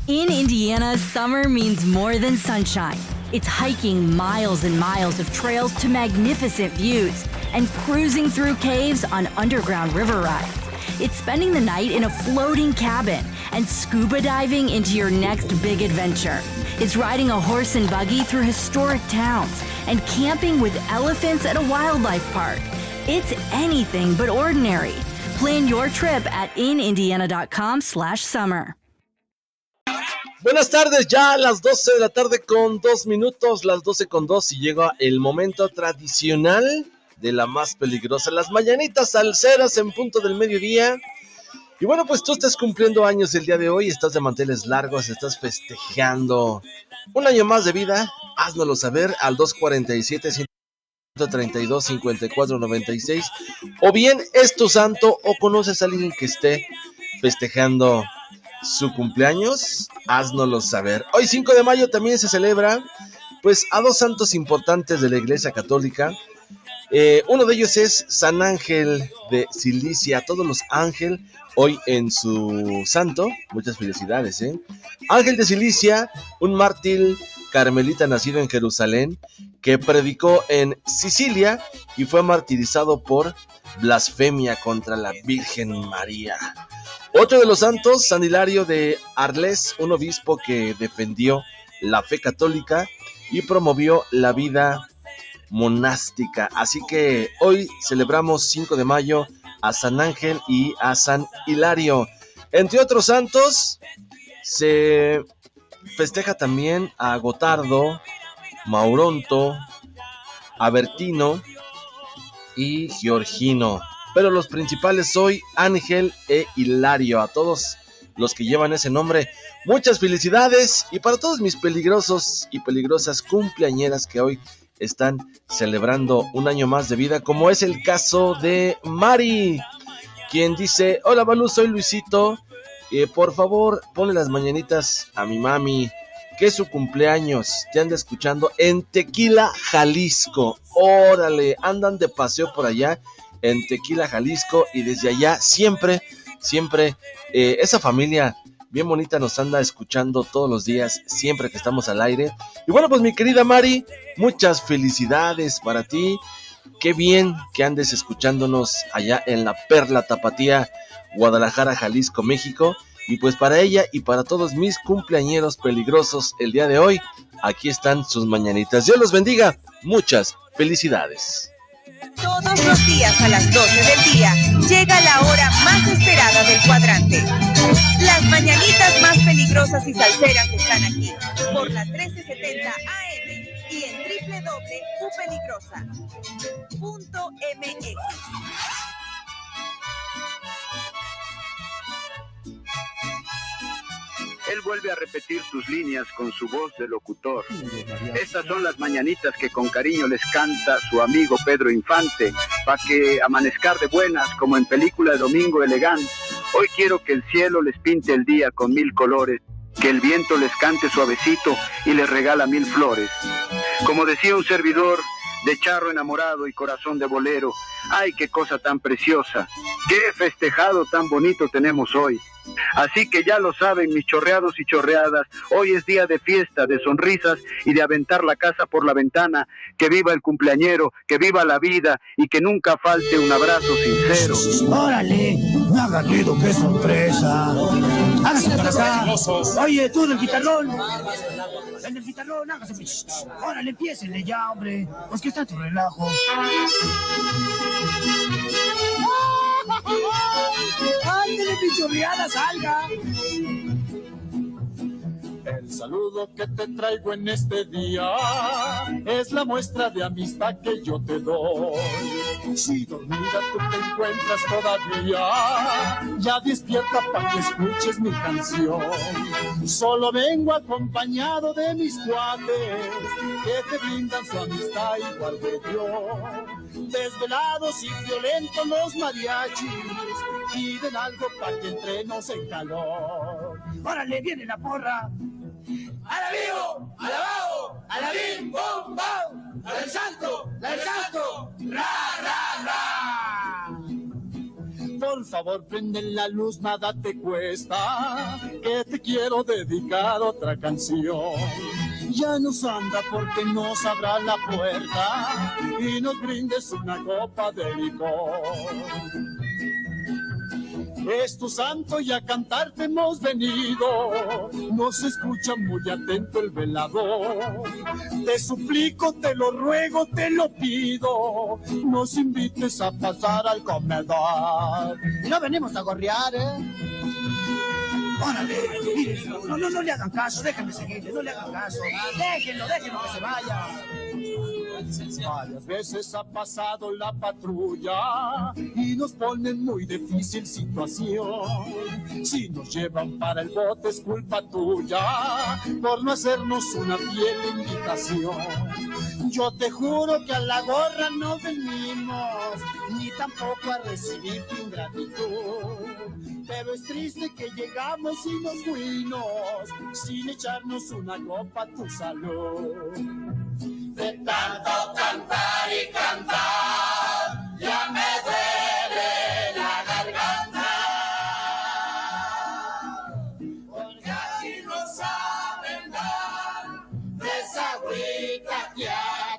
In Indiana, summer means more than sunshine. It's hiking miles and miles of trails to magnificent views and cruising through caves on underground river rides. It's spending the night in a floating cabin and scuba diving into your next big adventure. It's riding a horse and buggy through historic towns and camping with elephants at a wildlife park. It's anything but ordinary. Plan your trip at inindiana.com/summer. Buenas tardes, ya a las 12 de la tarde con 2 minutos, las 12:02, y llega el momento tradicional de la más peligrosa, las mañanitas salseras en punto del mediodía. Y bueno, pues tú estás cumpliendo años el día de hoy, estás de manteles largos, estás festejando un año más de vida, háznoslo saber al 247-132-5496, o bien es tu santo o conoces a alguien que esté festejando su cumpleaños, háznoslo saber. Hoy 5 de mayo también se celebra pues a dos santos importantes de la Iglesia Católica. Uno de ellos es San Ángel de Cilicia. Todos los ángeles hoy en su santo, muchas felicidades, Ángel de Cilicia, un mártir carmelita nacido en Jerusalén, que predicó en Sicilia y fue martirizado por blasfemia contra la Virgen María. Otro de los santos, San Hilario de Arles, un obispo que defendió la fe católica y promovió la vida monástica. Así que hoy celebramos 5 de mayo a San Ángel y a San Hilario. Entre otros santos, se festeja también a Gotardo, Mauronto, Abertino y Georgino. Pero los principales hoy, Ángel e Hilario. A todos los que llevan ese nombre, muchas felicidades. Y para todos mis peligrosos y peligrosas cumpleañeras que hoy están celebrando un año más de vida, como es el caso de Mari, quien dice: hola Balú, soy Luisito, por favor ponle las mañanitas a mi mami, que es su cumpleaños, te anda escuchando en Tequila, Jalisco. Órale, andan de paseo por allá en Tequila, Jalisco, y desde allá siempre esa familia bien bonita nos anda escuchando todos los días, siempre que estamos al aire. Y bueno, pues mi querida Mari, muchas felicidades para ti. Qué bien que andes escuchándonos allá en la Perla Tapatía, Guadalajara, Jalisco, México. Y pues para ella y para todos mis cumpleañeros peligrosos el día de hoy, aquí están sus mañanitas. Dios los bendiga, muchas felicidades. Todos los días a las 12 del día llega la hora más esperada del cuadrante. Las mañanitas más peligrosas y salseras están aquí por la 1370 AM y en www.upeligrosa.mx. Él vuelve a repetir sus líneas con su voz de locutor. Estas son las mañanitas que con cariño les canta su amigo Pedro Infante, pa' que amanezcar de buenas como en película de Domingo Elegante. Hoy quiero que el cielo les pinte el día con 1000 colores, que el viento les cante suavecito y les regala 1000 flores. Como decía un servidor, de charro enamorado y corazón de bolero, ¡ay, qué cosa tan preciosa! ¡Qué festejado tan bonito tenemos hoy! Así que ya lo saben mis chorreados y chorreadas, hoy es día de fiesta, de sonrisas y de aventar la casa por la ventana. Que viva el cumpleañero, que viva la vida y que nunca falte un abrazo sincero. ¡Órale! No haga ruido, qué sorpresa. Hágase para acá. Oye, tú del guitarrón. El del guitarrón, hágase. Órale, empiécenle ya, hombre. Pues que está tu relajo. ¡Ándale, pichorreada, salga! El saludo que te traigo en este día es la muestra de amistad que yo te doy. Si dormida tú te encuentras todavía, ya despierta para que escuches mi canción. Solo vengo acompañado de mis cuates que te brindan su amistad igual que yo. Desvelados y violentos los mariachis piden algo para que entremos en calor. ¡Órale, viene la porra! ¡Alabío! ¡Alabao! ¡Alabim! ¡Bom! ¡Bam! ¡La del santo! ¡La del santo! ¡Ra! ¡Ra! ¡Ra! Por favor, prende la luz, nada te cuesta, que te quiero dedicar otra canción. Ya nos anda porque nos abra la puerta y nos brindes una copa de licor. Es tu santo y a cantarte hemos venido, nos escucha muy atento el velador. Te suplico, te lo ruego, te lo pido, nos invites a pasar al comedor. No venimos a gorrear, Órale, miren, no le hagan caso, déjenme seguirle, no le hagan caso. Déjenlo que se vaya. Varias veces ha pasado la patrulla y nos ponen muy difícil situación. Si nos llevan para el bote es culpa tuya por no hacernos una fiel invitación. Yo te juro que a la gorra no venimos, ni tampoco a recibir tu ingratitud. Pero es triste que llegamos y nos fuimos sin echarnos una copa a tu salud. De tanto cantar y cantar, ya me duele la garganta. Porque aquí no saben dar de esa agüita que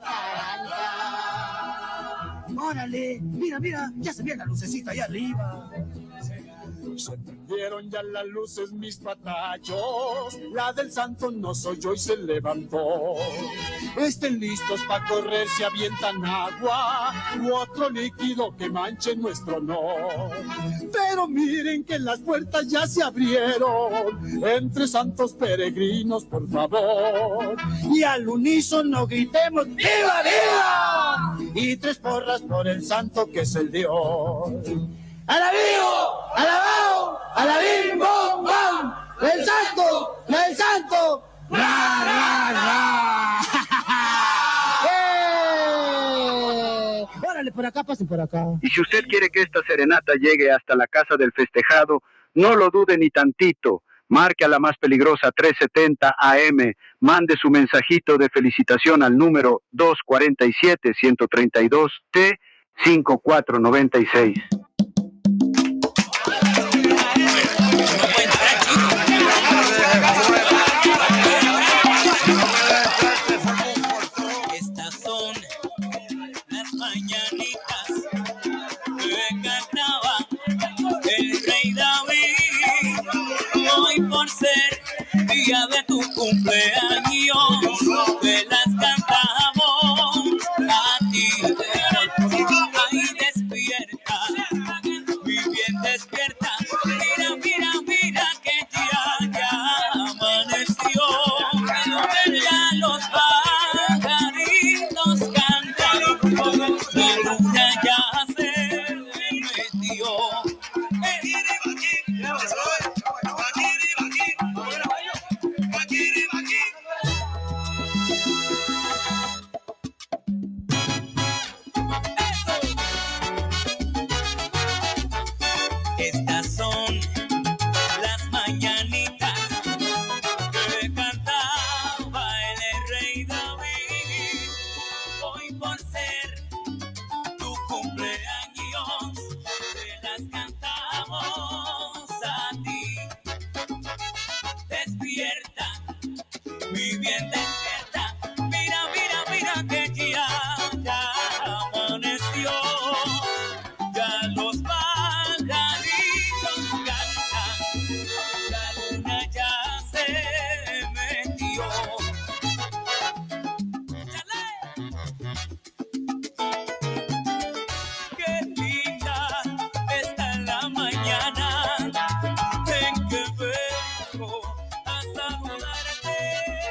ataranta. Órale, mira, ya se ve la lucecita ahí arriba. Se prendieron ya las luces mis patachos, la del santo no soy yo y se levantó. Estén listos pa' correr, se avientan agua u otro líquido que manche nuestro honor. Pero miren que las puertas ya se abrieron, entre santos peregrinos por favor. Y al unísono gritemos ¡viva, viva! Y 3 porras por el santo que es el Dios. ¡Alabío! ¡Alabao! ¡Alabim! ¡Bom! ¡Bom! ¡El santo! ¡El santo! ¡Ra, ra, ra! ¡Eh! ¡Órale, por acá, pasen por acá! Y si usted quiere que esta serenata llegue hasta la casa del festejado, no lo dude ni tantito. Marque a la más peligrosa 370 AM, mande su mensajito de felicitación al número 247-132-T5496. Estas son las mañanitas que cantaba el rey David. Hoy por ser día de tu cumpleaños, te las cantamos a ti. Ahí despierta, muy bien despierta. Mira, mira, mira que ya amaneció. Ya los pajaritos cantan, la luna ya se metió. Estas son las mañanitas que cantaba el rey David. Hoy por ser tu cumpleaños, te las cantamos a ti. Despierta, muy bien despierta. Mira, mira, mira que ya amaneció. Ya los pajaritos cantan, la luna ya se metió. ¡Chale! Qué linda está la mañana en que vengo a saludarte.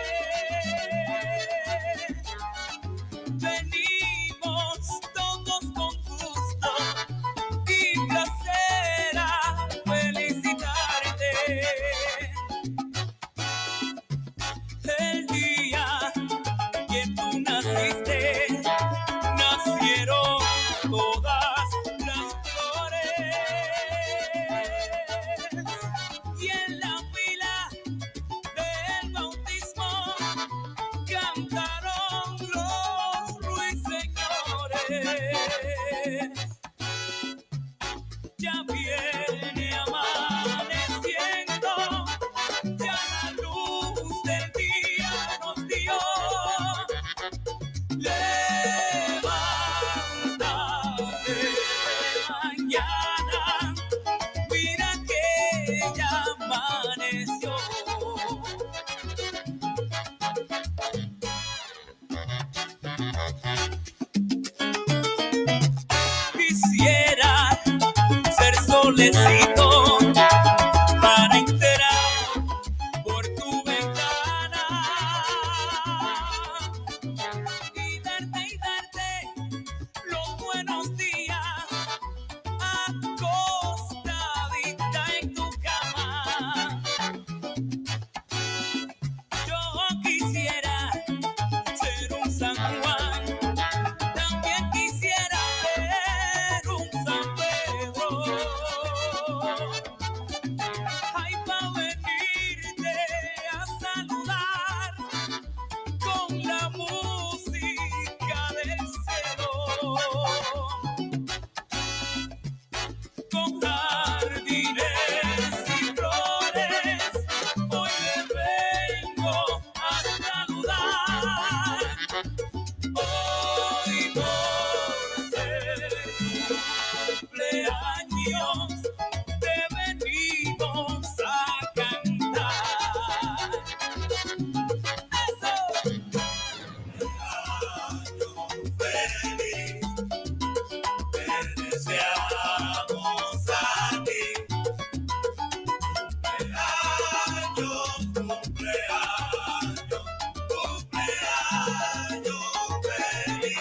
Venimos todos con gusto y placer a felicitarte. El día que tú naciste, nacieron todas las flores. Y en la fila del solecito para enterar por tu ventana y darte los buenos días acostadita en tu cama. Yo quisiera ser un San Juan, también quisiera ser un San Pedro. Ay, pa' venirte a saludar con la música del cielo, con jardines y flores. Hoy le vengo a saludar. Hoy por ser tu cumpleaños te venimos a cantar. Eso. Año feliz, te deseamos a ti. Cumpleaños feliz.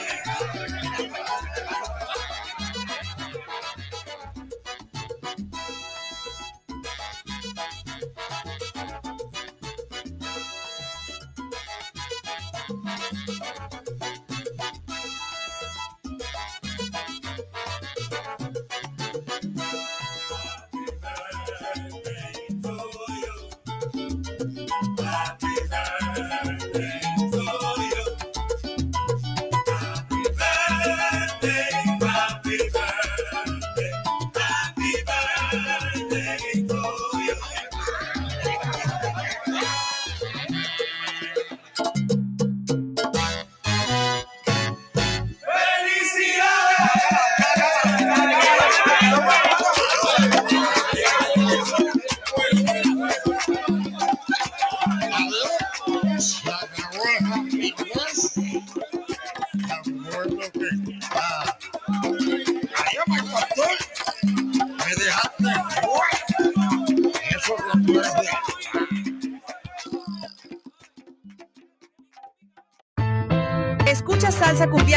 Happy birthday to you. Happy birthday, happy birthday, happy birthday to you. Escucha Salsa Cumbia